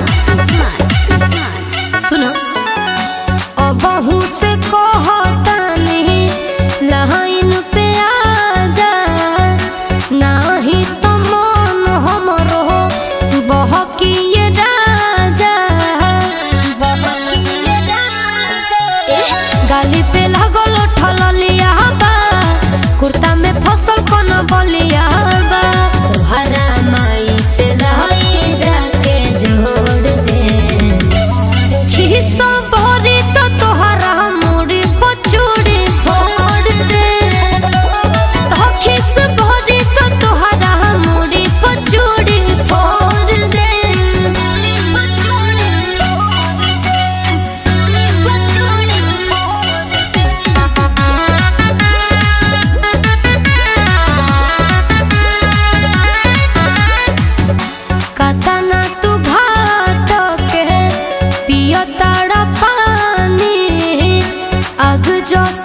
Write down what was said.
सुनो बहु से कहता नहीं लाइन पे आजा नहीं तो मन हमरो बहकिए राजा गाली पे लागल ठलिया बा कुर्ता में फसल कौन बलिया बा तोहरा माई से लाई जाके जोड़ दे खिस्सा भरी तो तोहरा मुड़ी पचूड़ी फोड़ दे तो खिस भरी तो तोहरा मुड़ी पचूड़ी फोड़ दे कतना तू घाट के पियो ताड़ा पानी अग जो